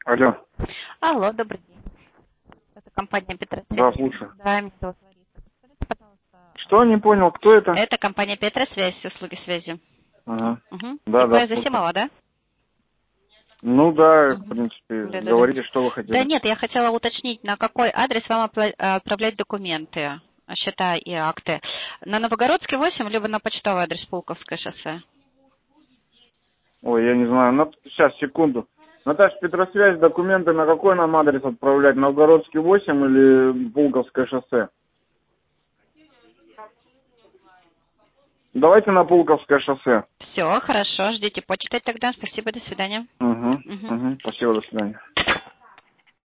Алло. Алло, добрый день. Это компания Петросвязь. Да, слушаю. Да, меня зовут Лариса. Подскажите, пожалуйста. Что, не понял, кто это? Это компания Петросвязь, услуги связи. Ага. Угу. Да, ИП да, Засимова, да? Ну да, в Угу. принципе, Да. говорите, что вы Да хотели. нет, я хотела уточнить, на какой адрес вам отправлять документы, счета и акты. На Новогородский 8, либо на почтовый адрес Пулковское шоссе. Ой, я не знаю. Сейчас, секунду. Наташа, Петросвязь, документы на какой нам адрес отправлять? Новгородский 8 или Пулковское шоссе? Давайте на Пулковское шоссе. Все, хорошо, ждите почты тогда. Спасибо, до свидания. Угу. Угу. Угу. Спасибо, до свидания.